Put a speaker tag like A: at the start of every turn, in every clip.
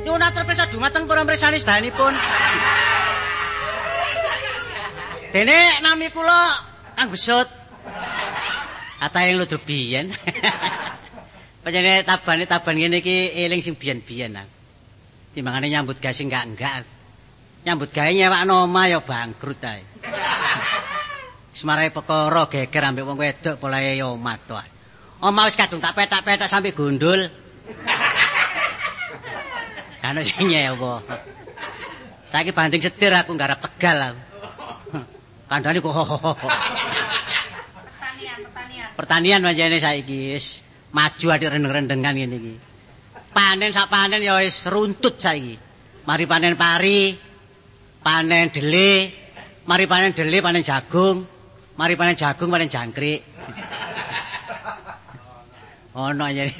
A: Nyuwun atur pirsa dumateng para mirsani sedayanipun. Dene nami kula Kang Besut. Atahe ludruk biyen. Panjenengane taban ngene iki eling sing biyen-biyen. Timbangane nyambut gawe sing enggak. Nyambut gawe nyewakno omah ya bangkrut ae. Semarai perkara geger ambek wong wedok polahe ya omah tok. Omah wis kadung tak petak-petak sampe gundul. Kan sing nyewa. Saiki banding setir aku nggarap Tegal aku. Kandhane kok pertanian panjenengane saiki wis maju adik rendeng-rendengan ngene iki. Panen sak panen ya wis runtut saiki. Mari panen pari, panen dele, mari panen dele panen jagung, mari panen jagung panen jangkrik. Ono jadi.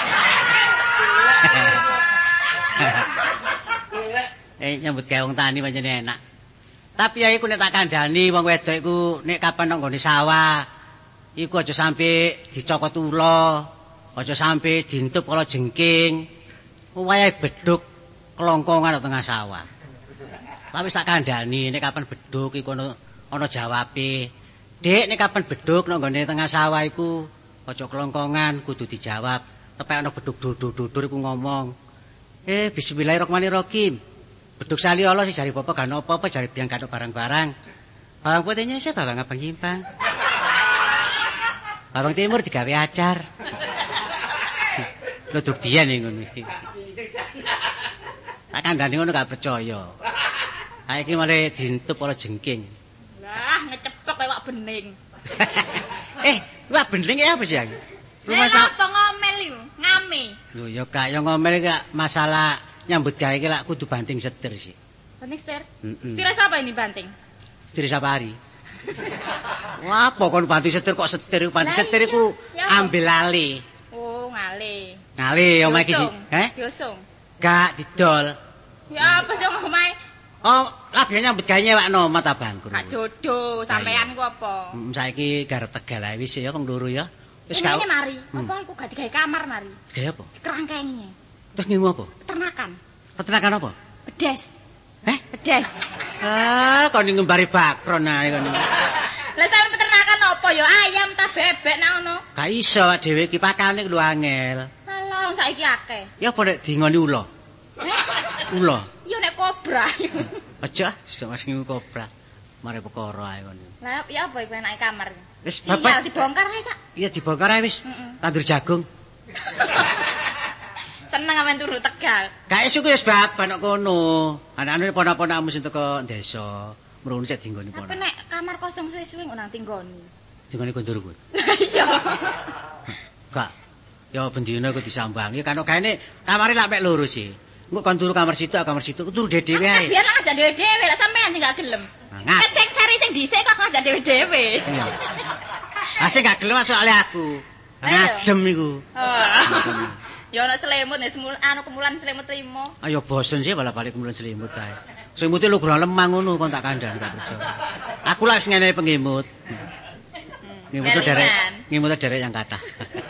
A: Nyambut gawe wong tani pancene enak. Tapi ya iku nek tak kandhani wong wedok iku nek kapan nang nggone sawah iku aja sampe dicokot ula, aja sampe dientup kala jengking. Wayahe beduk kelongkongan tengah sawah. Tapi sak kandhani nek kapan beduk iku ana jawabe. Dik nek kapan beduk nang nggone tengah sawah iku aja kelongkongan kudu dijawab. Tepek ana beduk dudur iku ngomong. Bismillahirrahmanirrahim. Beduk sali Allah sih jari apa-apa gak apa-apa jari biang gak barang-barang. Bawang putihnya saya bawang abang nyimpang. Bawang timur digawe acar. Lho dubian ngono iki. Tak kandhani ngono gak percaya. Saiki malah dientup ora jengking. Lah ngecepek kaya bening. Wak bening ya apa sih yang?
B: Rumah apa ngomel iku? Ngame.
A: Lho ya gak ya ngomel gak masalah nyambut gawe iki lak kudu banting setir sih.
B: Banting setir? Setir sapa ini banting?
A: Setir Sapari. Wah, apa kon banting setir kok setir? Banting setir iku ambil lali.
B: Oh, ngale.
A: Ngale omah iki.
B: Diosong.
A: Gak didol.
B: Ya apa sih omahe?
A: Oh, lagi nyambut gawe nyewakno omah ta bangkrut.
B: Gak jodoh, sampean ku apa?
A: Saiki garep Tegal ae wis ya kong loro ya.
B: Wis gak mari. Apa iku gak digawe kamar mari?
A: Gawe apa?
B: Kerangkenge.
A: Terus ngimu apa?
B: Peternakan.
A: Peternakan apa?
B: Bedes. Bedes.
A: Kon ngembari bakron ae kon.
B: Lah sampe peternakan apa ya? Ayam ta bebek nak ngono?
A: Gak iso awak dhewe iki pakane kudu angel.
B: Alah wong saiki akeh.
A: Ya apa nek dingoni ula? Ula.
B: Ya nek kobra.
A: Aja, wis ngimu kobra. Mare perkara ae kon.
B: Lah ya apa iku enake kamar?
A: Wis
B: bapak dibongkar ae, Kak.
A: Iya dibongkar ae wis. Tandur jagung.
B: Seneng amen turu Tegal.
A: Gak esuk wis bapak nek kono. Anak-anake ponak-ponakmu sing teko desa, mrono sik dinggoni ponak.
B: Apa nek kamar kosong suwe-suwe kok nang tinggoni?
A: Dinggoni kondurku.
B: Iya.
A: Gak. Ya bendina kok disambangi kan gaene kamare lak mek loro sih. Engko kon turu kamar situ turu dhewe ae.
B: Biar ngajak dhewe-dhewe lah sampean sing gak gelem. Kan sing seri sing dhisik kok ngajak dhewe-dhewe.
A: Ah sing gak gelem masuk ale aku. Ngadem iku.
B: Ya ana selimut nek anu kemulan selimut limo.
A: Ayo bosen sih balik kemulan selimut ae. Selimute lho kurang lemah ngono kon tak kandhani gak percaya. Aku lah sing ngene pengimut. Ngimut derek yang kathah.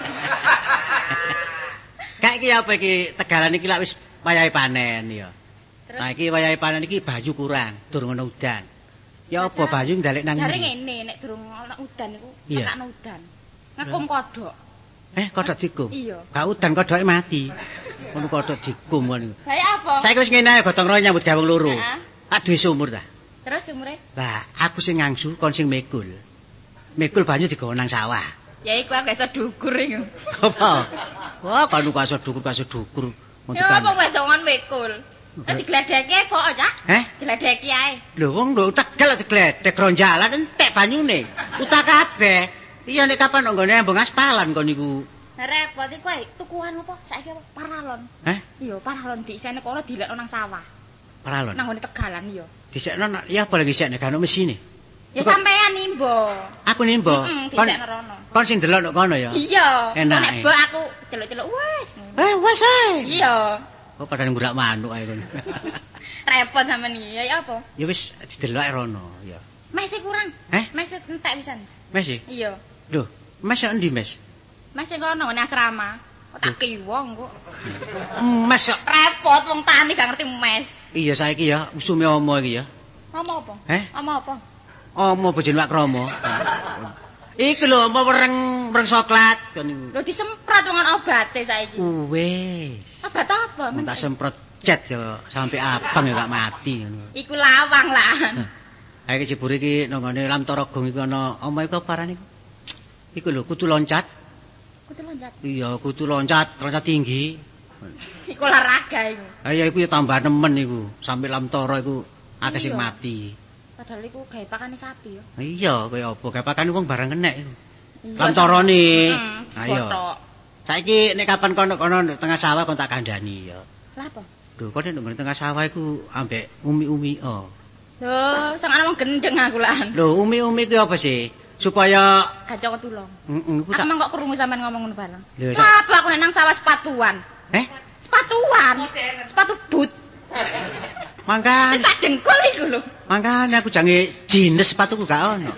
A: Kak iki apa iki Tegalan iki lak wis wayahe panen ya. Nah iki wayahe panen iki banyu kurang, durung ana udan. Ya apa banyu ndalek nang
B: jare ngene nek durung ana udan iku tekakno udan. Ngakum kodhok.
A: Kodhok dikum?
B: Iya.
A: Gak udan kodhoke mati. Ngono kodhok dikum ngono.
B: Lah apa?
A: Saiki wis ngene ae gotong royong nyambut gawe loro. Tak duwe sumur ta.
B: Terus sumure?
A: Lah aku sing ngangsu kon sing mekul. Mekul banyu digawa nang sawah.
B: Ya iku aku iso dukur iku.
A: Apa? Wah, kanu kaso dukur.
B: Ya apa wedongan mekul. Digledeki kok, Cak? Digledeki ae.
A: Lho wong lho Tegal digledek gronjalan entek banyune. Utak kabeh. Iya nek kapan nggone ambung aspalan kon niku.
B: Repot iku ae tukuan apa? Saiki apa? Paralon. Iya, paralon diisene kono dilekno nang sawah.
A: Paralon.
B: Nang ngene Tegalan iya.
A: Disekno ya apa lagi sekne kan mesine.
B: Ya sampean nimbo.
A: Aku nimbo.
B: Disekno rono.
A: Kon sing delok nek kono ya.
B: Iya.
A: Enak.
B: Nek aku celuk-celuk wis.
A: Wis ae.
B: Iya.
A: Oh padahal ngurak manuk ae kon.
B: Repot sampean iki. Ya apa?
A: Ya wis didelok rono ya.
B: Mes kurang. Mes entek pisan.
A: Mes?
B: Iya.
A: Lho, mes endi mes?
B: Mes kono ngene asrama. Tak kiwong kok.
A: Mes kok
B: Repot wong tani gak ngerti mes.
A: iya saiki ya usume omo iki ya.
B: Omo apa? Omo apa?
A: Omo bojone Pak Kromo. Iki lho apa wereng coklat kon niku.
B: Lho disemprot wong obate saiki.
A: Wis.
B: Obat apa?
A: Tak semprot cet ya sampai abang ya gak mati ngono.
B: Iku lawang lah.
A: Ha iki jebure iki nang ngene Lam Tarogong iku ana omahe iku apa arane iku? Iku lho kutu loncat.
B: Kutu loncat.
A: Iya, kutu loncat tinggi.
B: Iku olahraga iku.
A: Ha iya iku ya tambah nemen iku. Sampai Lam Toro iku akeh sing mati.
B: Padahal iku gawe pakane sapi ya.
A: Iya, kaya apa? Gawe pakane wong barang kenek iku. Lam Torone. Ayo. Saiki nek kapan kono tengah sawah kon tak kandhani ya.
B: Lah apa?
A: Lho, kok nek tengah sawah iku ambek umi-umi
B: Lho, sing ana wong gendeng aku lan.
A: Lho, umi-umi ku apa sih? Supaya
B: gacok tulung.
A: Heeh,
B: aku mah kok krungu sampean ngomong ngono bareng.
A: Lah,
B: apa aku nang sawah sepatuan? Sepatuan. Sepatu boot.
A: Mangkane.
B: Sak jengkol iku lho.
A: Mangkane aku jange jenis sepatuku gak ono.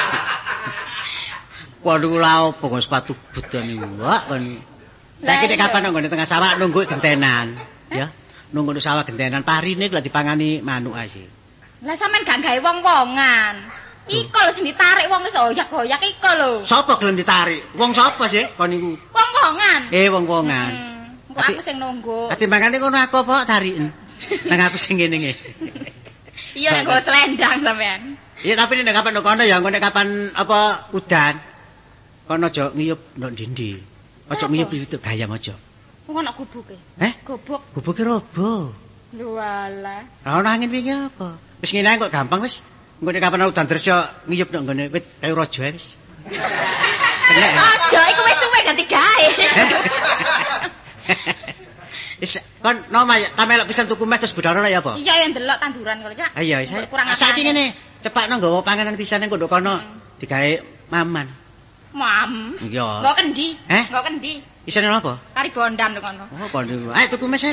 A: Waduh la opo kok sepatu boot niku. Wah kon. Saiki nek kapan nang tengah sawah nunggu gentenan, ya. Nunggu di sawah gentenan parine lagi dipangani manuk ae.
B: Lah sampean gak gawe wong-wongan. Iko lho sing ditarik wong wis oyak-oyak iko lho.
A: Sopo gelem ditarik? Wong sapa sih kon niku?
B: Wong-wongan.
A: Wong-wongan.
B: Kok aku sing nunggu.
A: Katimbangane ngono aku apa tariken. Nang aku sing ngene nggih.
B: Iya nek go selendang sampean.
A: Iya tapi nek kapan kono ya nek kapan apa udan. Kono aja ngiyup ndok ndi. Aja ngiyup pitu gayam aja.
B: Wong ana gubuke. Gubuk.
A: Gubuke robo.
B: Lho alah.
A: Lah ana angin wingi apa? Wis ngene kok gampang wis. Engko nek kapan udan terus ngiyup ndok ngene wit kayu raja wis.
B: Aja iku wis suwe ganti gawe.
A: Wis kon nomah kamelok pisan tuku mes terus budal ya apa?
B: Iya yang delok tanduran kok ya.
A: Iya, saiki ngene, cepakno nggawa panganan pisan engko ndok kono digawe maman.
B: Mam.
A: Iya.
B: Nggo kendi? Nggo kendi?
A: Isine apa?
B: Kari bondam ndok kono.
A: Oh, kon niku. Ayo tuku mes ae.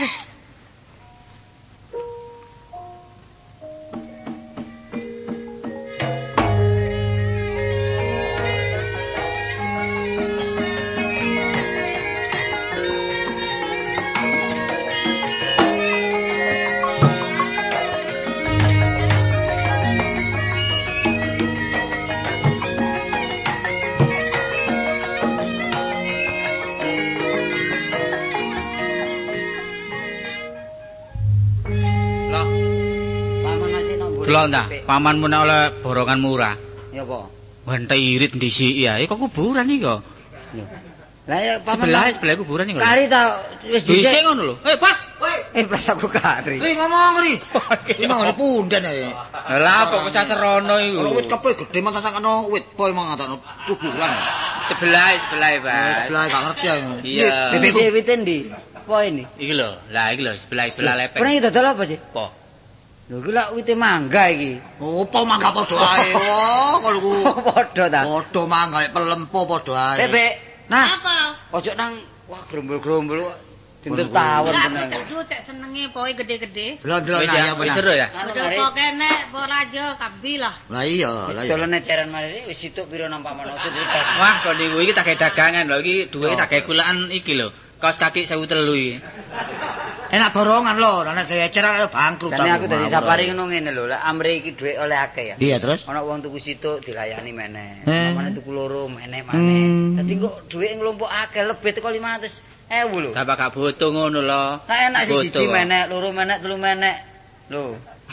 C: Delok ta, pamanmu nek oleh borongan murah.
A: Ya apa?
C: Bantai irit ndisiki ya, kok kuburan iki kok.
A: Lah ya paman
C: sebelah kuburan iki.
A: Kari ta wis
C: dhisik ngono lho. Pas.
A: Pas aku kari.
C: Ngomong ri. Iki mangane punden ae. Lah apa kok saserono iku?
D: Wit kepe gedhe man sakno wit po emang ngatakno kuburan.
C: Sebelah, Pak.
D: Sebelah gak ngerti ya.
C: Iya.
A: Bibit wit endi? Po ini.
C: Iki lho, lah iki lho sebelah lepek.
A: Kurang iki dodol apa sih?
C: Po.
A: Lho iki lak wite mangga iki.
D: Opo mangga padha ae. Oh, kalau ku
A: padha ta.
D: Padha mangga pelempo padha ae.
A: Bebek.
B: Nah, apa?
A: Ojo nang wah grombol-grombol dintut tawon
B: tenan. Aduh, cek senenge poe gede-gede.
D: Delok-delok ya bener.
C: Seru ya?
B: Udah kok kene ora aja kabi lah.
D: Lah iya, lah iya.
A: Dolane ceren mari wis situk piro nang paman ojo dites.
C: Wah, kok niku iki tak gawe dagangan lho, iki duwe tak gawe kulaan iki lho. Kaos kaki 1.300 iki.
D: Enak borongan lho, nek eceran ayo bangkrut
A: ta. Aku dadi sapari ngono ngene lho, lek amre iki dhuwit oleh akeh ya.
D: Iya, terus?
A: Ana wong tuku situk dilayani meneh. Pamane tuku loro meneh maneh. Dadi kok dhuwit nglumpuk akeh lebih teko 500.000 lho.
C: Gak bakal butuh ngono lho.
A: Nek enak siji meneh, loro meneh, telu meneh. Lho.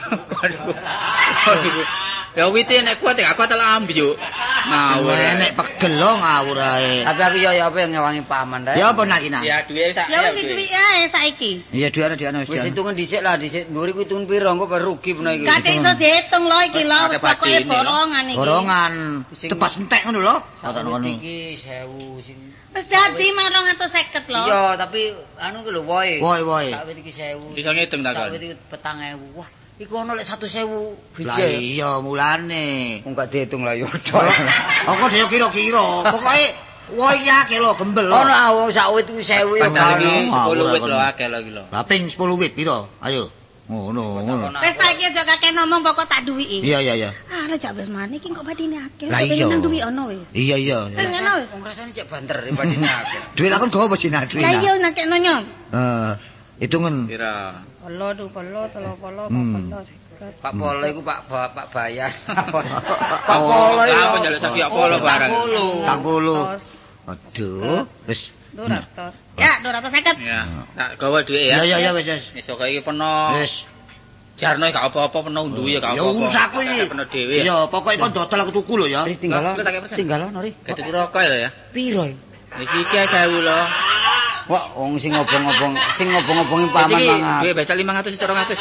C: Waduh. Ya wite nek kuat gak kuat lah ambyuk.
D: Ngawur nek pegel lho ngawur ae.
A: Tapi aku ya apa yang ngewangi paman ta.
D: Ya apa nak iki nak?
C: Ya duwe tak.
B: Ya wis duwe ae saiki.
D: Iya duwe ana wis.
A: Wis hitungan dhisik lah, dhisik mburi ku hitungan piro engko baru rugi peno iki.
B: Gak iso diitung lho iki lho, wis pokoke borongan iki.
D: Borongan. Tepas entek ngono lho. Sakjane ngono.
A: Iki 1000 sing
B: wis dadi 250 lho.
A: Iya, tapi anu ku lho woe.
D: Woe.
A: Sak wit iki 1000.
C: Iso ngitung ta kon?
A: Sak wit iki 4.000. Wah, iku ono lek 100.000 biji.
D: Lah iya mulane.
A: Wong gak diitung lah yo.
D: Kok dhewe kira-kira. Pokoke woe iki akeh lho gembel lho.
A: Ono sak wit iki 1000 ya.
C: Padahal iki 10 wit lho akeh lho iki lho.
D: Lah ping 10 wit piro? Ayo. Ngono.
B: Wis ta iki aja kakek ngomong pokok tak duwiki.
D: Iya.
B: Ah, lek jak wis mane iki kok badine akeh.
D: Lah iya.
B: Nang duwi ono wis.
D: Iya.
B: Pengen wis.
C: Wong rasane cek banter badine akeh.
D: Duit lakon gawa wis nak duit.
B: Lah iya nakekno nyom.
D: Hitungan.
C: Pira?
B: Polo, 2 polo, 3 polo, 4 polo, 50.
C: Pak Polo iku Pak Bayan.
D: Pak Polo
C: iku. Apa njaluk sapi Pak Polo barang.
D: 40. Aduh, wis
B: 200. Ya, 250.
C: Ya, tak gawa dhuwit ya.
D: Iya, wis.
C: Wis pokoke iki peno.
D: Wis.
C: Jarno gak apa-apa peno unduh ya gak
D: Ya
C: apa-apa.
D: urusku iki.
C: Peno dhewe.
D: Iya, pokoke kon dodol aku tuku lho ya.
A: Tinggal ono ri.
C: Ketuku rokok ya.
A: Piro?
C: Wis iki 1000 lho.
A: Wah, wong sing ngobong-ngobongi paman mangan.
C: Duwe becak 500 200.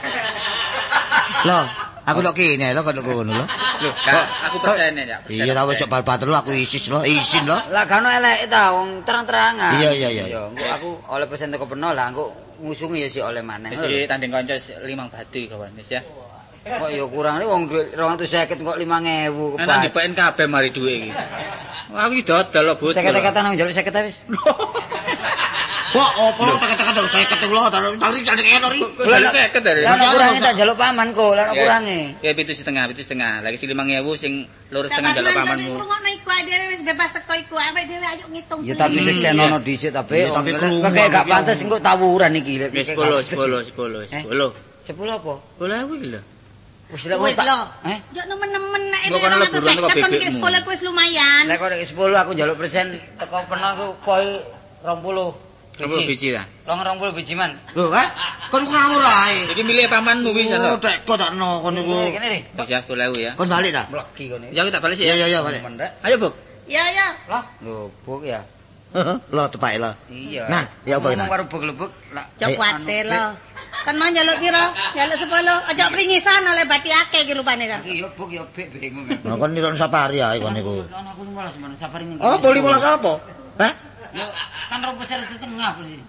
D: Loh, aku lho kene lho kok ngono lho.
C: Lho, aku persene ya.
D: Iya ta wis bal-bal lho aku isin lho.
A: Lah gak ono eleke ta wong terang-terangan.
D: Iya.
A: Yo, engko aku oleh persen teko peno lah engko ngusungi ya si oleh maneh.
C: Wis tanding kanca 5 batu kawan wis ya.
A: Kok ya kurang wong dhuwit 250 kok 5.000
C: Enak dipaen kabeh mari dhuwit iki. Aku iki dodol lho, Bos.
A: Teket-teketan nang njaluk 50 wis.
D: Wah, opo lho teket-teket terus 50 lho, tari cari kene ri.
C: Lah 50 dari.
A: Lah kurange tak njaluk paman kok, lah kurange.
C: Ya 7,5. Lagi 5.000 sing lurus tengah njaluk pamanmu.
B: Ngono iku dhewe wis bebas teko iku, awake dhewe ayo ngitung.
A: Ya tapi seksen ono dhisik tapi
D: tapi krungu.
A: Kakek gak pantes engko tawuran iki.
C: Wis 10 apa? 10.000 iki lho.
A: Wis lek
B: Wis lho.
A: Eh?
B: Yo nemen-nemen nek
C: Mbok kono leburan teko bebekmu.
B: sekolah wis lumayan.
A: Lek kok nek 10 aku njaluk persen teko peno aku koi 20
C: biji ta?
A: 20 biji man.
D: Lho, kon ngawur ae.
C: Iki milih pamanmu wis
D: Oh,
C: lho.
D: tek kok takno kon niku.
A: Kene ri.
C: Wis ya 10.000 ya.
D: Kon balik ta?
A: Mlegi kene.
C: Ya aku tak balik sih ya.
D: Iya, balik.
C: Ayo, Buk.
B: Ya.
A: Lah, lho buk ya.
D: Lho tepake lho.
A: Iya.
D: Nah, ya apa
A: ngomong
D: ini?
A: karo buk-lebuk lah.
B: Cok kuatir lho. Kan mau njaluk piro? Njaluk 10. Aja pringisan oleh bati akeh iki rupane kan.
A: Iki yo buk yo bek bingung.
D: Nah, kon nirun safari ae kon niku.
A: Ono aku 15 men safari ning.
D: Oh, 15 apa? Hah?
A: Lho, kan 2 setengah polisi.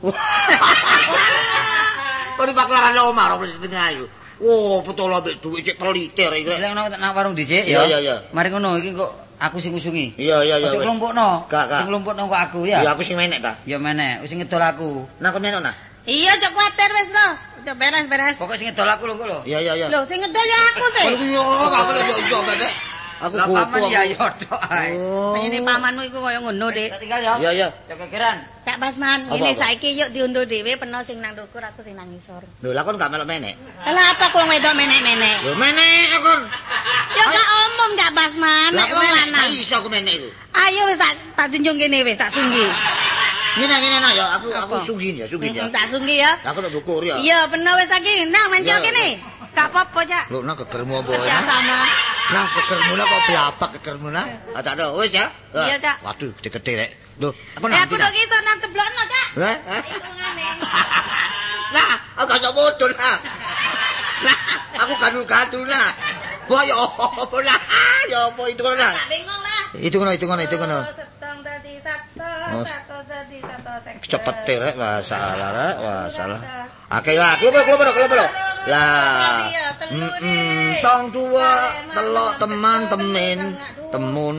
D: Kok di paklaran omah ora setengah ayo. Oh, betul ambek duit cek peliter iki.
A: Lek ono tak nang warung dhisik
D: Iya,
A: ya.
D: iya.
A: Mari ngono iki kok aku sing ngusungi.
D: Iya.
A: Ojo kelompokno.
D: Gak.
A: Sing kelompokno kok aku ya.
D: Ya aku sing menek ta.
A: Ya meneh, wis ngedol aku.
D: Nah, kon menek nah.
B: Iya, cok kuatir wis lho. Aja beres-beres.
A: Pokok sing ngedol aku lho kok lho.
D: Iya.
B: Lho, sing ngedol ya aku sih.
D: Iya, gak boleh yo menek. Aku
A: Lah
D: gopo.
A: paman ya yo tok ae.
D: Oh.
B: Penyene pamanmu iku kaya ngono, Dik.
A: Tak tinggal ya.
D: Iya.
A: Ya kekeran.
B: Cak Basman,
D: Apa?
B: ngene saiki yuk diunduh dhewe peno sing nang ndukur aku sing nang ngisor.
D: Lho, lah kon gak melok menek.
B: Lah apa kok wedok menek-menek?
D: Lho, menek kon.
B: Ya gak omong Cak Basman, nek wong lanang.
D: Iso aku menek iku.
B: Ayo wis tak junjung kene wis tak sunggi.
D: Ngene nah ya, aku
B: Apa?
D: sugih ya.
B: Tak sunggi ya.
D: Aku nak dukur ya.
B: Iya, peno wis lagi. Nang mencok
D: Iya.
B: kene. Gak apa-apa, Cak.
D: Lho, nak kekermu apa
B: Ya sama.
D: Nah, kekermu lah kok belapak kekermu lah. Tak ada, wis ya.
B: Iya, Cak.
D: Waduh, gede-gede rek. Lho, aku
B: Eh,
D: nanti
B: aku
D: dah.
B: dok iso nang teblokno, Cak.
D: Hah?
B: Hitungane.
D: Nah, aku gak sok bodol lah. Nah, aku gadul-gadul lah. Wah, ya apa lah. Ya apa itu kono lah.
B: Tak bingung lah.
D: Itu kono.
B: Setong dadi
D: Oh.
B: satu dadi satu seket.
D: Cepet rek, masalah rek, masalah. Oke lah, kelopo. Lah. Tong dua, telok teman temen, temun.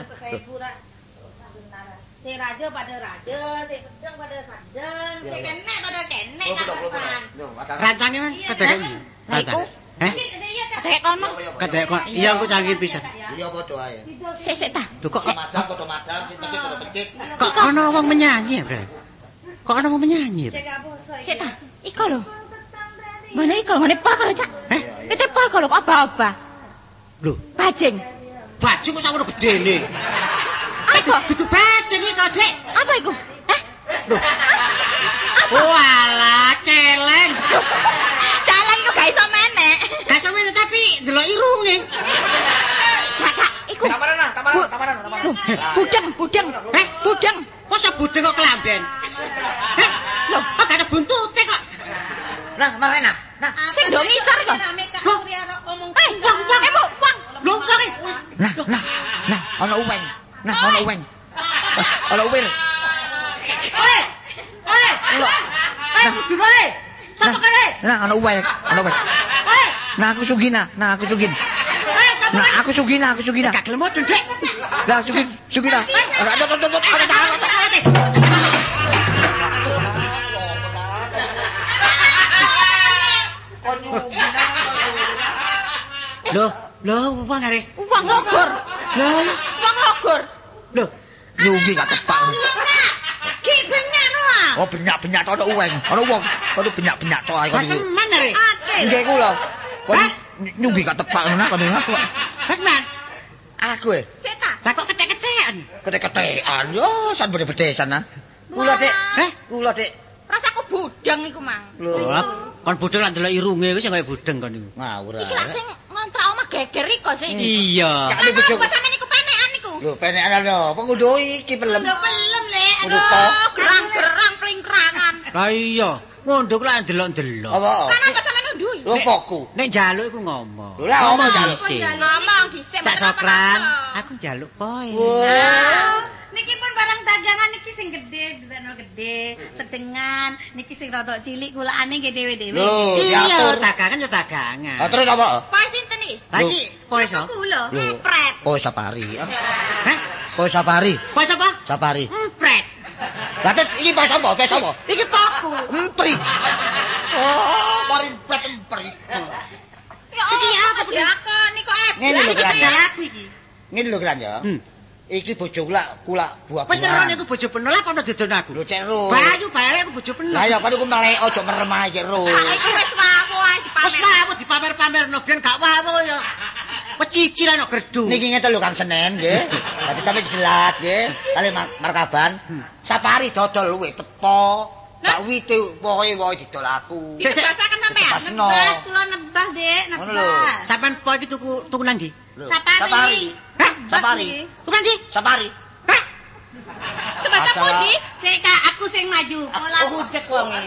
B: Si raja pada raja, si sedeng pada sedeng, si kenek pada kenek.
A: Rantane man kedek iki. Rantane. Heh?
B: Kayak kono.
A: Kedek kok iya aku canggih pisan.
D: Iya padha ae.
B: Sik tak.
A: Lho kok
D: Madam padha madam, pecit padha pecit.
A: kok ana wong menyanyi ya, Bre? Kok ana wong menyanyi?
B: Sik tak. Iko lho. Mana iko? Mana pak kalau Cak? Itu pak kalau kok apa-apa?
A: Lho,
B: Bajing.
A: baju kok sakmono gedene.
B: Apa?
A: Dudu bajing iki kok, Dik.
B: Apa iku?
A: Walah, celeng.
B: Jalan iku gak iso menek.
A: Gak sampe tapi delok irunge.
B: Kak, iku.
D: Kamaran.
B: Budeng. Budeng.
A: Masa budeng kok kelamben? Heh? Lho, kok gak ada buntute kok.
D: Nah, marena. Nah,
B: Sing ndok ngisor kok.
A: Wong. Lho, wong.
D: nah, ana uweng. Ana uwir.
A: Kudu wae. Sapa kene?
D: Nah, ana uweng. Nah, aku sugih. Nah, aku sugih.
A: Gak gelem modun, Dik.
D: Lah, sugih dah.
A: Lho, wong are.
B: Wong logor.
A: Lho,
B: Wong logor.
A: lho.
D: Nyungi gak tepak.
B: Ki benyak no ah.
D: Oh benyak-benyak tok uweng. Ana wong, kono benyak-benyak tok ae kono.
A: Semen are.
B: Akeh.
D: Nggih kula. Kono nyungi gak tepak ngono kono aku.
A: Semen.
D: Aku
B: Seta.
A: Lah kok ketek-ketekan?
D: ketek-ketekan yo san bede-bedesan ah. Kula Dik. Kula Dik.
B: Rasaku budeng iku, Mang.
D: Lho,
A: Kon bodho lak ndelok irunge wis kaya budeng kon niku.
D: ngawur.
B: Iki lak sing ngontrak omah geger iko sing.
A: Iya.
D: Gak ada bojo.
B: Apa sampean niku penekan niku?
D: Lho, penekan lho, apa kudu iki pelem.
B: Lho pelem le.
D: Kudu to.
B: Gerang-gerang plingkrangan.
A: Lah iya, ngondok lak ndelok-ndelok.
D: Apa?
B: Kenapa sampean nundui?
D: Lho foku.
A: Nek njaluk iku ngomong.
D: Lho, lah ngomong njaluk.
B: Ngomong dhisik.
A: Sak sokran, aku njaluk poe.
E: Niki pun barang dagangan niki sing gedhe, duweno gedhe, sedengan, niki sing rada cilik kulakane nggih dhewe-dhewe.
D: Lho,
A: Iya,
D: diatur.
A: dagangan ya dagangan.
D: Ah, terus apa?
B: Poe sinten iki?
A: Lah iki poe so.
E: Kula.
D: Lho.
B: Pret.
D: Oh, Sapari.
A: Hah?
D: Oh, Sapari.
A: Poe sapa?
D: Sapari.
A: Empret.
D: Lah terus iki pas apa? Pas apa?
A: Iki poku.
D: Empri. Oh, mari empri.
B: Ya iki apa diakon niku
D: Ngene lho, Kran.
A: Dalah aku iki.
D: Ngene lho kan ya. Iki bojo kula buah.
A: Wis ero niku bojo penol apa ono didon aku.
D: Lho cek ro.
A: Bayu bayare aku bojo penol.
D: Lah ya kan iku melek aja merem ae cek ro.
B: Saiki wis wawu ae
A: Wis
B: dipamer.
A: aku dipamer-pamerno ben gak wawu ya. Pecicil ana gerdu.
D: Niki ngeten lho kan Senin nggih. Dadi sampe jelas nggih. Kali markaban. Sapari dodol luwe tepo. Tak wite woe didol aku.
A: Sik, sik.
B: Dibasaken sampean.
D: Pasno.
E: Nebas kula nebas, Dik,
D: Ngono lho.
E: nebas.
A: Sampean po iki tuku nang ndi?
E: Sapari.
A: Hah?
D: Sapari.
A: Tuku nang ndi?
D: Sapari.
A: Hah?
B: Tebas
D: Asal-
B: pundi?
E: Sik Kak, aku sing maju. Ola budek wonge.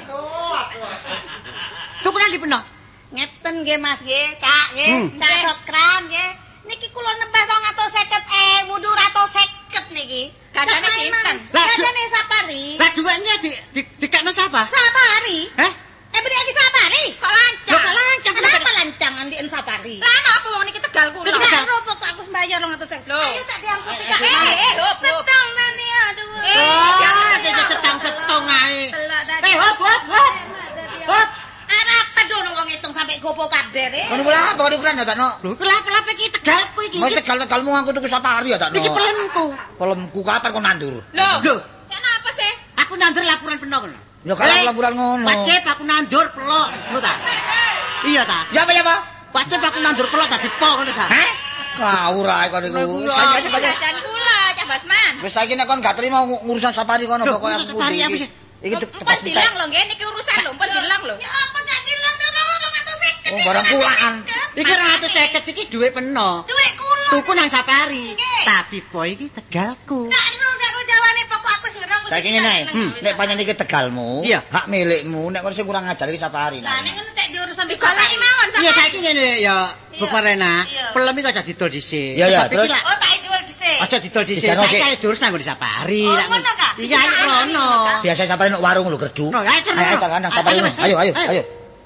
A: Tuku nang ndi peno?
E: Ngeten nggih Mas nggih, Kak nggih. Kak Sokran nggih. Niki kula nebas 250.000, 250 niki.
B: Gandane pinten?
A: Lah,
E: Gandane Sapari.
A: Lah duwene dikakno sapa?
E: Sapari.
A: Hah?
E: Beri lagi Sapari.
B: Kok lancang?
E: Kok lancang? Kenapa lancang andiin Sapari?
B: Lah napa wong niki Tegal kula?
E: Itu kan ropok aku sembayar 250.
B: Loh.
E: Ayo tak diangkut Kak.
B: Hop.
E: Setong tani aduh.
A: Oh, desa setang-setong ae.
E: Telak tadi.
A: Hop. Hop.
E: Arep pedono wong ngitung sampai gopo kabeh e.
D: Kono kula apa niku kan ya takno.
A: Lho, kelap-kelap iki Tegalku iki.
D: Mesti tegal-tegalmu aku tuku Sapari ya takno.
A: Iki pelenku.
D: Pelemku kapan kok nandur?
A: Lho,
B: Kenapa sih?
A: aku nandur laporan peno kono.
D: Ya kalau laporan ngono.
A: Wajib aku nandur pelok, ngono ta? Iya ta?
D: Ya apa?
A: Wajib aku nandur pelok dadi po ngono ta?
D: Hah? Ngawur ae kon niku.
B: Iki dan kula, Cah Basman.
D: Wis saiki nek kon gak trimo ngurusan Sapari kono
A: Loh,
D: pokoke
A: urusan Sapari apa sih?
D: Iki
B: Pas dilang lho nggih niki urusan lho, pun dilang lho.
E: Ya apa gak dilang 250.
D: Oh, barang kulaan.
A: Iki 250 iki dhuwit peno.
E: Duit kula.
A: Tuku nang Sapari.
E: Nggih.
A: Tapi po iki Tegalku.
E: Gak ro jawane pokok aku sing ngerang.
D: Saiki ngene, nek pancen iki Tegalmu,
A: Iya.
D: hak milikmu, nek kon sing kurang ajar iki Sapari.
E: Lah nek ngono cek diurus sampai
B: Disalaki mawon
A: Iya
B: sampean.
A: saiki ngene ya, Bu
E: Iya.
A: Parena.
E: Iya.
A: Pelem iki aja didol dhisik.
D: Iya, iya,
A: Sebab iki
D: terus?
A: lak-
E: Oh tak jual dhisik.
A: Aja didol dhisik.
D: Dijarno
A: Saiki
D: sik.
A: ae diurus nang nggon Sapari.
E: Oh,
A: lak
E: ngono, Kak?
A: Iya, ngono.
D: Biasa Sapari nek warung lho gerdu.
A: No, ayo terus.
D: Ayo nang Sapari.
A: Mas,
D: Ayo.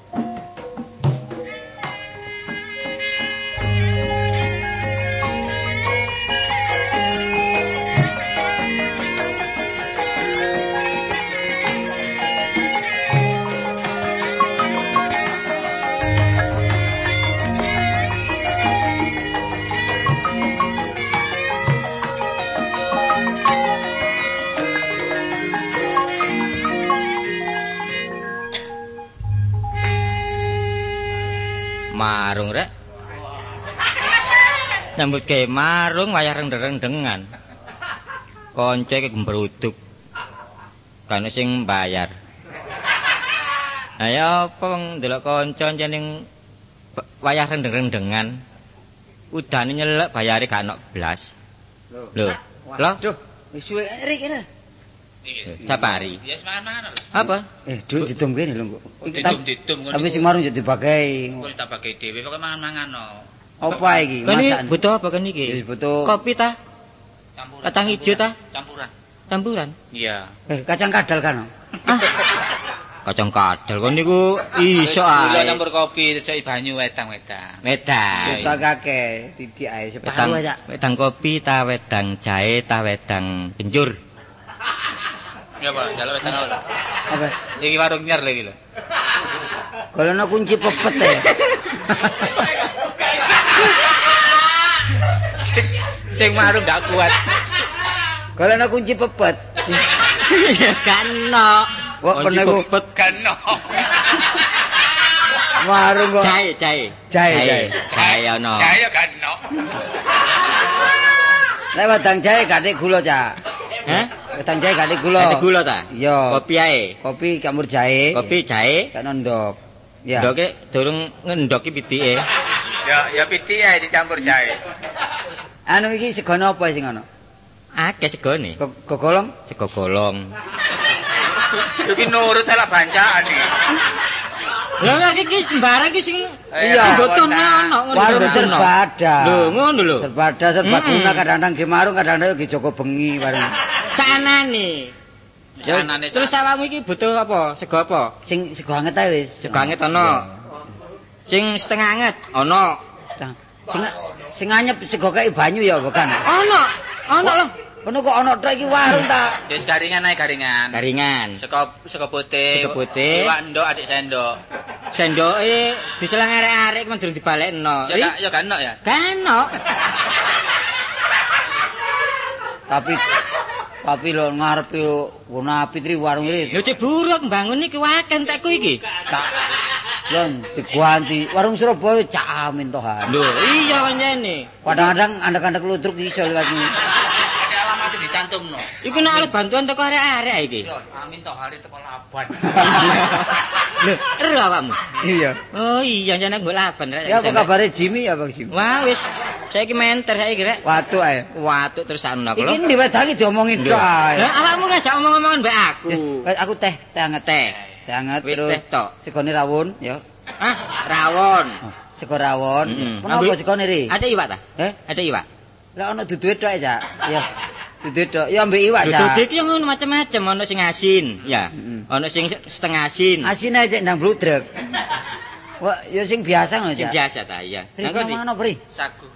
F: Marung rek. Nyambut gawe marung wayah rendeng-rendengan. Kanca iki gembruduk. Kan sing bayar. Ayo apa wong ndelok kanca jeneng wayah rendeng-rendengan. Udane nyelek bayare gak ono blas. Lho. Lho,
A: Wis suwe rik kira.
F: Sapari.
C: Ya semangan.
F: Apa?
A: Duit didum kene lho, Mbok.
C: Didum ngono.
A: Tapi sing marung jadi dipakai.
C: Kok tak bagi dhewe pokoke mangan-mangan no.
A: Apa iki?
F: Kan iki
A: Masakan.
F: butuh apa kan iki?
A: Butuh
F: Kopi ta?
C: Campuran.
F: Kacang hijau ta?
C: Campuran.
F: Campuran.
C: Iya.
A: kacang kadal kan.
F: Kacang kadal kon niku iso
C: Gula
F: ae.
C: campur kopi terus banyu wedang-wedang.
F: Wedang.
A: kakek titik ae
F: Wedang, wedang kopi ta wedang jahe ta wedang kencur.
C: Ya Pak, jalan wedang apa?
A: Apa?
C: Iki warung nyar lagi lho.
A: Kalau kunci pepet ya.
C: Sing warung gak kuat.
D: Golekno kunci pepet.
A: Ya kano.
D: Kok kena iku
C: Pepet kano.
D: warung kok.
F: Jahe ono.
C: Jahe kano.
D: Lek wedang jahe gak gula, Cak.
F: Hah?
D: Wedang jahe gak gula.
F: Ada gula ta?
D: Iya.
F: Kopi ae.
D: Kopi campur jahe.
F: Kopi jahe.
D: Gak ndok. Ya.
F: Ndoke durung ngendoki pitike.
C: Ya piti ae dicampur jahe.
D: Anu iki segono apa sing ono?
F: Akeh segone.
D: Gogolong?
F: Sego golong.
C: Iki nurut ala bancaan iki.
F: Lah iki sembarang iki sing
D: Iya,
F: botone ono ngono.
D: warung serbada.
F: Lho, ngono lho.
D: Serbada serbaguna kadang-kadang ge marung kadang-kadang ge Joko bengi warung.
F: Sanane.
C: Janane
F: Terus awakmu iki butuh apa? Sego apa?
D: Sing sego anget ae wis.
F: Sego anget ono. Sing setengah anget ono.
D: Sing anyep sego kei banyu ya bukan.
F: Ono lho.
D: Ngono kok ono tok iki warung ta.
C: wis garingan ae garingan.
F: Garingan.
C: Sego putih.
F: Sego putih.
C: Iwak ndok adik sendok.
F: Sendoke diselang arek-arek mendul dibalekno.
C: Ya gak enak ya.
F: Kano.
D: Tapi lho ngarepe ngono apit ri warung iki.
F: Lho cek buruk mbangun iki waken tekku iki.
D: Lho diganti warung Surabaya cak amin toh.
F: Lho iya pancene.
D: Kadang-kadang andek-andek ludruk iso liwat iki.
C: Alamat dicantumno.
F: Iku nek oleh bantuan teko arek-arek iki.
C: Yo amin toh hari teko laban.
F: Lho, ero awakmu.
D: Iya.
F: Oh iya jane nggo laban rek.
D: Ya apa kabare Jimmy ya Bang Jimmy?
F: Wah wis saiki menter saiki rek.
D: Waduh ae.
F: Watuk terus ana kula.
D: Iki diwedangi diomongin tok ae.
F: Lah awakmu ngajak omong-omongan mbek aku.
D: Wis, aku teh anget.
F: Teh.
D: Teh anget
F: Wis
D: terus
F: teh tok.
D: segone rawon ya.
F: Ah, rawon.
D: Sego rawon. Kenapa segone ri?
F: Ada iwak ta? Ada iwak.
D: Lah ono duduhe tok ya, Cak. Ya. Duduhe tok. Ya ambek iwak, Cak.
F: Duduhe iki ngono macam-macam, ono sing asin, ya. Ono sing setengah asin.
D: Asin ae cek ndang bludrek. Wah, ya sing biasa ngono,
F: Sing
D: Cak.
F: biasa ta, iya.
D: Ri ngono Pri.
C: Sagu.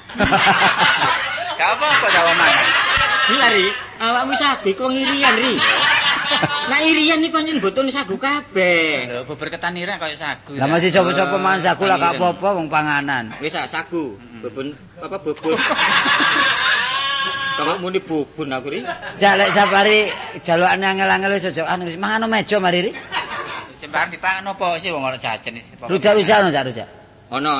C: Gak apa-apa dawa mana.
F: Iya ri, awakmu sagu kok ngirian ri. Nah irian iki pancen botone sagu kabeh.
C: Lho bubur ketanira kaya sagu.
D: Lah masih sapa-sapa mangan sagu lah gak apa-apa wong panganan.
F: Wis sagu, bubun apa bubun. Kamu muni bubun aku ri.
D: Jalek safari jalukane angel-angel wis aja anu wis mangan meja mari ri.
C: Sembarang dipangan apa sih wong ora jajan iki.
D: Rujak-rujak ono, Cak, rujak.
F: Ono.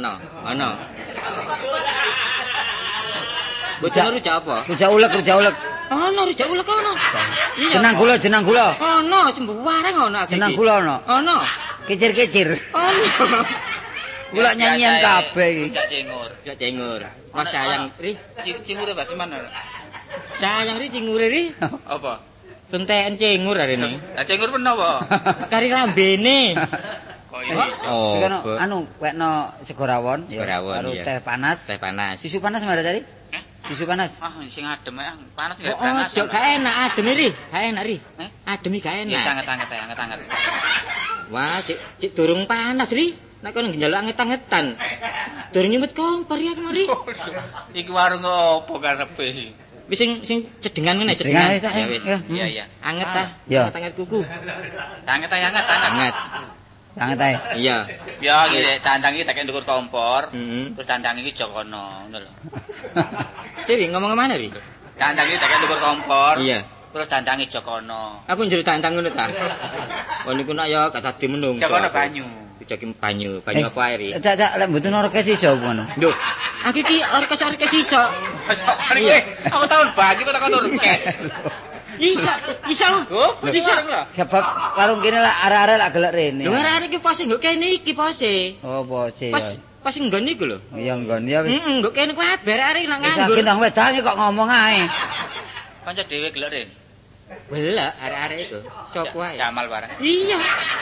F: Bocah rujak apa?
D: Rujak ulek.
F: Ono rujak ulek ono.
D: Jenang gula.
F: Ono sembarang ono aku.
D: Jenang gula ono.
F: Ono.
D: Kicir-kicir.
F: Ono.
D: Gula nyanyian kabeh iki.
C: Rujak cengur.
F: Mas sayang ri.
C: Cingure Mbak Siman.
F: Sayang ri cingure ri.
C: Apa?
F: Benten cengur hari ini.
C: Lah cengur menapa?
F: Kari lambene.
C: Kok iso?
D: Kono anu wekno sego rawon karo teh panas.
F: Teh panas.
D: Susu panas mare tadi? Susu panas.
C: Ah sing adem panas gak
F: Oh,
C: panas.
F: gak enak adem ri. Gak enak ri. Adem gak
C: Ya
F: enak.
C: anget-anget.
F: Wah, cik durung panas ri. Nek kono njaluk anget-angetan. Durung nyumet kompor ya kemari.
C: Iki warung opo karepe?
F: Wis sing cedengan ngene
D: Cedengan
F: cedengan.
D: wis,
F: Ya wis.
C: Iya.
F: Anget ta.
D: Ya.
F: Anget kuku.
C: Anget.
F: Anget.
D: Anget ae.
F: Iya.
C: Ya iki dandang iki tak ndukur kompor.
F: Heeh.
C: Terus dandang iki jokono, ngono lho.
F: Ciri ngomong kemana ri?
C: Dandang iki tak ndukur kompor.
F: Iya.
C: Terus dandangi jokono.
F: Aku njero tantang ngono ta. Oh niku nak ya gak dadi menungso.
C: Jokono banyu.
F: Dijoki banyu apa ae ri?
D: Cak lek mboten orkes iso ngono.
F: Lho, aku iki orkes iso.
C: Iya. Aku tahun banyu kok takon orkes.
F: Iso.
C: Oh,
F: Iso.
D: Sebab warung kene lah arek-arek lak gelek rene.
F: Lho arek iki pose nggo kene iki pose.
D: Oh, pose.
F: Pas nggon iku lho.
D: Ya nggon ya wis.
F: Nggo kene kuwi arek nak nganggur.
D: Sakit nang wedange kok ngomong ae.
C: Kanca dhewe gelek ren.
F: Belak arek-arek iku. Cok wae.
C: Jamal barang.
F: Iya.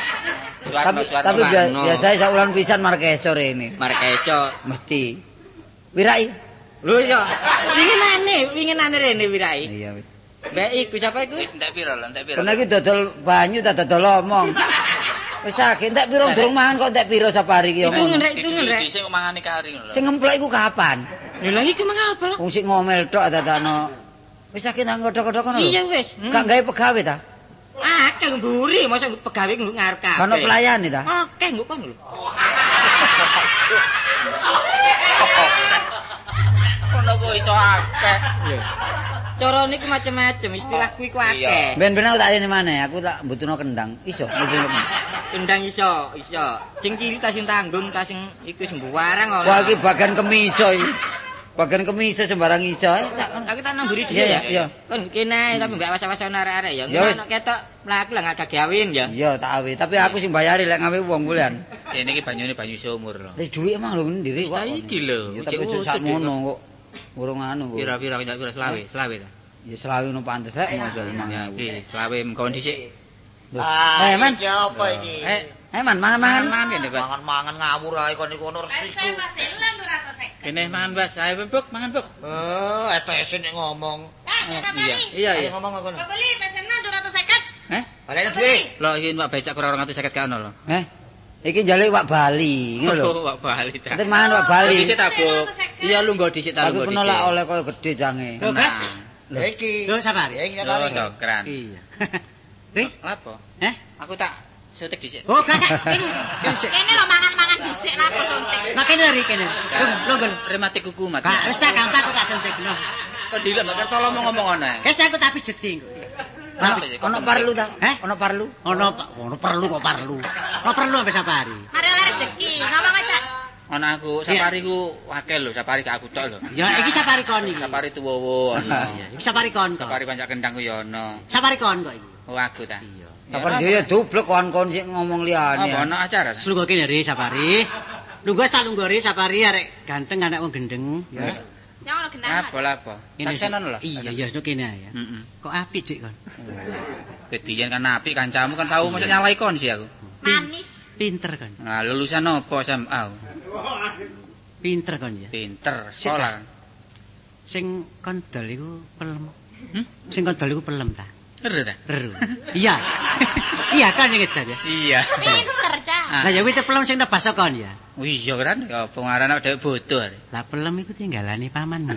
D: Tapi biasa saulan pisan markeso rene.
F: Markeso
D: Mesti. Wirai.
F: lho iya. Winginane rene wirai.
D: Iya wis.
F: Mbak iku sapa iku?
C: Wis entek pira lho, entek pira.
D: Kena iki dodol banyu ta dodol omong. Wis sakit entek pira durung mangan kok entek pira safari iki
F: Iku
D: omong.
F: ngenrek.
C: Sing mangane kari ngono lho.
D: Sing ngemplok iku kapan?
F: Lha lha iki mangapa lho?
D: Wong sing ngomel tok dadakno. Wis sakit nang godhok-godhok ngono lho.
F: Iya wis.
D: Gak gawe pegawe ta?
F: Akeh mburi, mosok pegawe nggo ngarep kabeh.
D: Kan pelayan ta?
F: Akeh nggo kono lho.
C: ngono kok iso akeh.
F: Cara niku macam-macam istilah kuwi ku akeh.
D: Ben-ben aku tak rene maneh, aku tak mbutuhno kendang. Iso.
F: Kendang iso. Sing kiri ta sing tanggung ta sing iku sembarang ora.
D: Wah iki bagian kemiso iki. Bagian kemiso sembarang iso.
F: Aku tak namburi dhisik ya. Iya. Kon kene tapi mbak was-was arek-arek ya. Nek ketok mlaku lah gak gawin ya.
D: Iya tak awe, tapi aku sing bayari lek ngawe wong kulian.
C: Kene iki banyune banyu sumur lho.
D: Wis dhuwit emang lho ndiri kok.
C: Iki lho.
D: Ya tapi sak mono kok. Urung anu kok.
C: Pira-pira selawe ta.
D: Ya selawe no pantes rek modal emang.
C: Ya iki selawe mengkon dhisik.
D: Man.
E: Iki apa iki?
D: Man, mangan.
C: Kene Bas.
E: Mangan ngawur ae kon iku ono resiku.
C: Kene mangan Bas, ayo Buk, mangan Buk.
E: Etese nek ngomong.
C: Iya.
E: Ngomong aku.
B: Beli pesenan 250.
E: Baleni duit.
C: Lho iki Pak becak kurang 250 ka ono lho.
D: Iki njaluk Wak Bali, ngono lho.
C: Wak Bali ta.
D: Ate mangan Wak Bali.
C: Dhisik ta, Buk. Iya lungguh dhisik ta
D: Aku
C: lungguh
D: penolak
C: dhisik.
D: oleh koyo gede jange.
A: Lho, Bas.
E: Lha iki.
A: Lho, Sapari.
E: Ya iki
C: Lho,
E: kali.
C: sokran.
A: Iya.
C: Apa? Aku tak suntik dhisik.
A: Oh, kakak.
B: Kene lho mangan-mangan dhisik napa suntik.
A: Makane ri kene. Lho,
C: Rematik kuku mati.
A: Kak, wis tak gampang aku tak suntikno.
C: Kok dilem tak kertolo mau ngomong ngono ae.
A: Wis aku tak pijeti engko.
D: Ono parlu ta? Ono parlu?
A: Ono perlu kok parlu. Ono perlu sampe Sapari.
B: Mari oleh rezeki, ngomong aja.
C: Ono aku Sapari ku akeh lho, Sapari gak aku tok lho.
A: Ya iki Sapari kon iki.
C: Sapari tuwowo ono.
A: Iki Sapari kon kok.
C: Sapari pancak kendang ku ya ono.
A: Sapari kon kok iki.
C: Oh aku ta.
A: Iya.
D: Sapari dia dublek kon-kon sik ngomong liyane.
C: Apa ono acara ta?
A: Lungguh kene ri Sapari. Lungguh tak lungguh ri Sapari arek ganteng anak wong gendeng. Ya.
B: Yang ono gendang.
C: Apa? Saksenan lho.
A: Iya, no kene ya.
C: Heeh.
A: Kok apik Dik kon.
C: Kedian kan apik kancamu kan tahu mesti nyalai kon sih aku.
B: Manis.
A: Pinter kon.
C: Nah, lulusan apa SMA?
A: Pinter kon ya.
C: Pinter, sekolah.
A: Sing kondol iku pelem. Sing kondol iku pelem ta?
C: Ero ta?
A: Ero. Iya. Iya kan yang edan ya.
C: Iya.
B: Pinter, Cak.
A: Lah ya wis pelem sing nebas kon ya.
C: Oh iya kan ya apa ngaran dhek bodoh.
A: Lah pelem iku tinggalane pamanmu.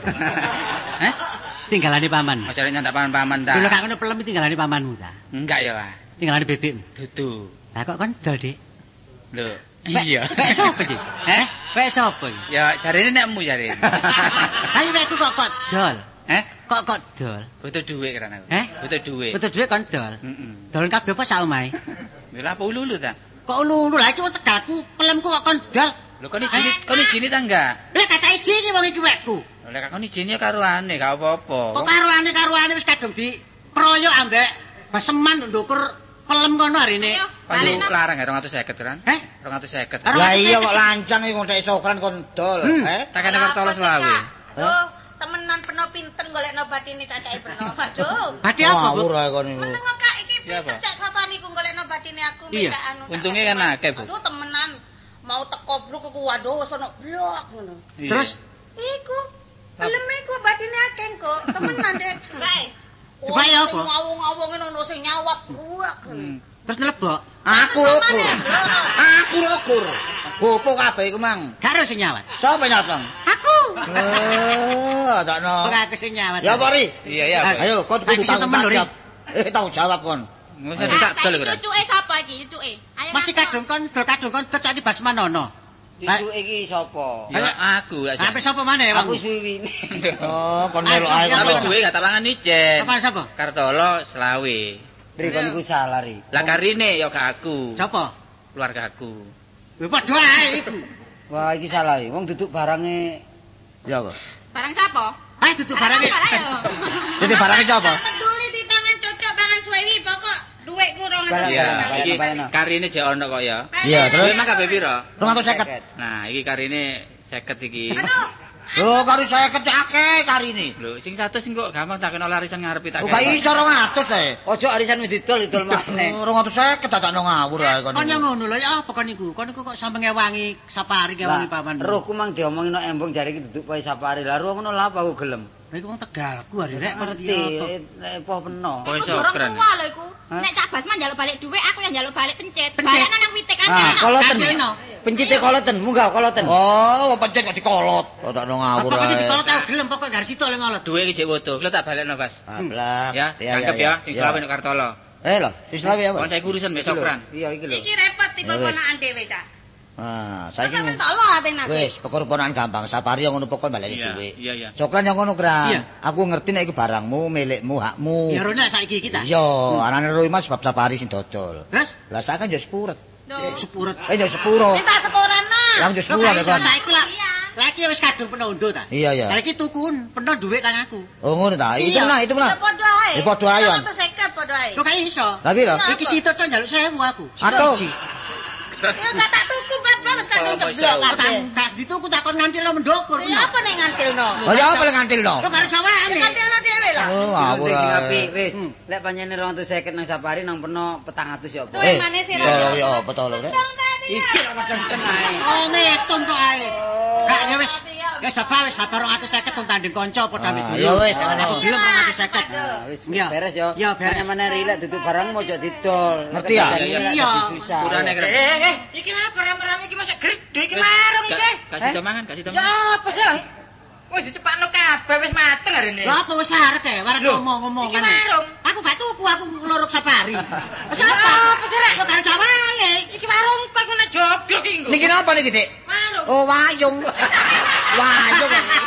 A: Tinggalane paman.
C: Aja nyandak paman ta.
A: Lho kak ngono pelem tinggalane pamanmu ta?
C: Enggak ya, Pak.
A: Tinggalane bebekmu.
C: Dudu.
A: Lah kok kondol, Dik?
C: Lho, iya.
A: Wek sapa iki? Wek sapa iki?
C: Ya jarene nekmu jarene.
A: Ayo wekku kok dol. Kok dol?
C: Butuh dhuwit kan aku. Butuh dhuwit.
A: Butuh dhuwit kon dol.
C: Heeh.
A: Dol kabeh apa sak omahe?
C: Lha apa ulu ta?
A: Kok ulu-ulu lah iki wong Tegalku, pelemku kok kon dol.
C: Lho kon izini ta enggak?
A: Lah kata izine wong iki wekku.
C: Lha kon izine karuane gak apa-apa.
A: Kok karuane wis kadung di proyok ambek baseman ndukur pelem kono arine.
C: Paling larang 250 kan? 250.
E: Lah iya kok lancang iki ngontek sokran kon dol.
C: Tak kene kertolo selawe.
B: Oh, temenan peno pinten golekno batine cacake peno. Aduh.
A: Bati apa, Bu?
E: Ngawur ae kon iku.
B: Meneng kok Kak iki pinter cak sapa niku golekno batine aku
A: Iya.
B: mbek anu.
C: Untunge kan akeh, Bu.
B: Aduh temenan. Mau teko bruk iku waduh wis ono blok ngono.
A: Terus
B: Iku. Pelem iku batine akeh kok. Temenan Dek. Bae.
A: Bae apa?
B: Ngawung-ngawung ngono sing nyawat buak ngono.
A: terus nelebok.
E: Aku ukur. Gopo kabeh iku, Mang.
A: Karo sing nyawat.
E: Sapa nyawat, Mang?
B: Aku.
E: Takno.
A: Kok aku sing nyawat.
E: Ya apa, Ri?
C: Iya.
E: Ayo, kon kudu tanggung jawab. Tanggung jawab kon.
C: Wis tak dol kok.
B: Cucuke sapa iki? Cucuke. Ayo.
A: Masih kadung kon tercati Basmanono.
D: Cucu iki sapa?
C: Ya aku gak
A: Sampai sapa maneh wong?
D: Aku suwiwine.
E: Oh, kon melok ae
C: Tapi
E: kon.
C: duwe gak tapangan ijen.
A: Apa sapa?
C: Kartolo selawe.
D: Ri kon iku salah ri.
C: Lah karine ya gak aku.
A: Sapa?
C: Keluargaku.
A: Wis padha ae iku.
D: Wah iki salah ri. Wong duduk barange
E: Ya apa?
B: Barang sapa?
A: Ayo duduk barang.
E: Jadi barangnya sapa?
B: Peduli dipangan cocok pangan suwi pokok dhuwitku 200.
C: Iya, iki
D: bayarno.
C: karine jek ono kok ya.
E: Iya, terus
C: Terus kabeh pira?
E: 250.
C: Nah, iki karine 50 iki.
B: Aduh.
E: Lho, karo saya kecake karine.
C: Lho, sing 100 sing kok gampang tak kena larisan ngarepi tak.
E: Oh, gak iso 200 ae.
D: Ojo arisan wis didol maneh.
E: 250 dadakno ngawur ae kon.
A: Kon yo ngono lho ya apa kon niku? Kon niku kok sampe ngewangi Sapari ngewangi paman.
D: Rohku mang diomongin nek embong jare iki duduk wae Sapari. Lah roh ngono lha apa aku gelem.
A: Lah iku wong Tegalku arek rek
D: Ngerti nek po peno.
C: Kok iso
B: Durung
C: keren.
B: tua lho iku. Nek Cak Basman njaluk balik dhuwit, aku yang njaluk balik pencet.
A: Pencet.
B: Balekno nang witik kan.
D: Ah, koloten.
A: Kakekno.
D: Pencite koloten, munggah koloten.
E: Oh, pencet kok dikolot. Dadakno ngawur
A: Apa sih
E: ae.
A: dikolot tau gelem pokok garis itu oleh ngolot.
C: Duwe iki jek woto. Lho tak balekno, Bas.
E: Ablak.
C: Ya, cakep ya. Sing selawe nek Kartolo.
E: Lho, wis lawe apa?
C: Kon saya urusan mbek Sokran.
D: Iya iki lho.
B: Iki repot tipe
E: Ya wis.
B: ponakan dhewe, Cak.
D: Nah, saiki wis perkara gampang. Sapari yang ngono pokok baleni dhuwit.
C: Iya.
D: Cokran yang ngono, Kran. Aku ngerti nek iku barangmu, milikmu, hakmu.
A: Ya rono saiki iki ta.
D: Iya, anane Roy Mas sebab Sapari sing dodol.
A: Terus?
D: Lah sak kan yo sepuret.
A: Sepurut.
D: Yo sepuro.
E: Minta sepurana.
D: Yang yo sepuro kan.
A: Saiki lagi wis kadung penondo ta.
D: Iya.
A: Saiki tukun peno dhuwit kang aku.
D: Oh ngono ta. Itu menah.
E: Ya padha ae.
D: Padha ae.
E: 150 padha ae.
A: Kok kaya iso?
D: Tapi lho.
A: Iki situ tok njaluk 1000 aku.
D: Aduh.
E: Ya gak tak tuku bapak wis kadung jeblok kabeh.
A: Tak dituku takon ngantilno mendokur.
E: Ya apa nek ngantilno?
D: Oh ya apa lek ngantilno?
A: Kok karo jawabane?
E: Ngantilno dhewe lah.
D: Oh ngawur.
G: Wis, lek panjenengan 250 nang Sapari nang peno 400 ya apa?
E: Duwe maneh sih ra.
D: Ya betul lho.
G: Iki kok padha ae.
A: Oh ngitung kok ae. Kak ya wis. Wis bapak wis 250 wong tanding kanca padha ambek dulu.
D: Ya wis jangan
A: aku gelem 250.
G: Wis beres yo.
A: Ya beres.
G: Mana rilek duduk barang mojo didol.
D: Ngerti ya?
A: Iya.
C: Kurane keren.
G: Iki apa rame-rame iki masih gede iki marung iki.
C: Kasih domangan, kasih
G: Ya
C: domangan.
G: apa sih? Wis dicepakno kabeh wis mateng arene.
A: Lha apa wis parek e, warek ngomong-ngomong.
G: Iki marung.
A: Aku gak tuku, aku nglorok Sapari. Wis apa?
G: Apa sih rek?
A: Kok karo jawabane?
G: Iki marung kok nek joglok iki.
D: Niki napa niki, Dik?
G: Marung.
D: Oh, wayung. Wayung.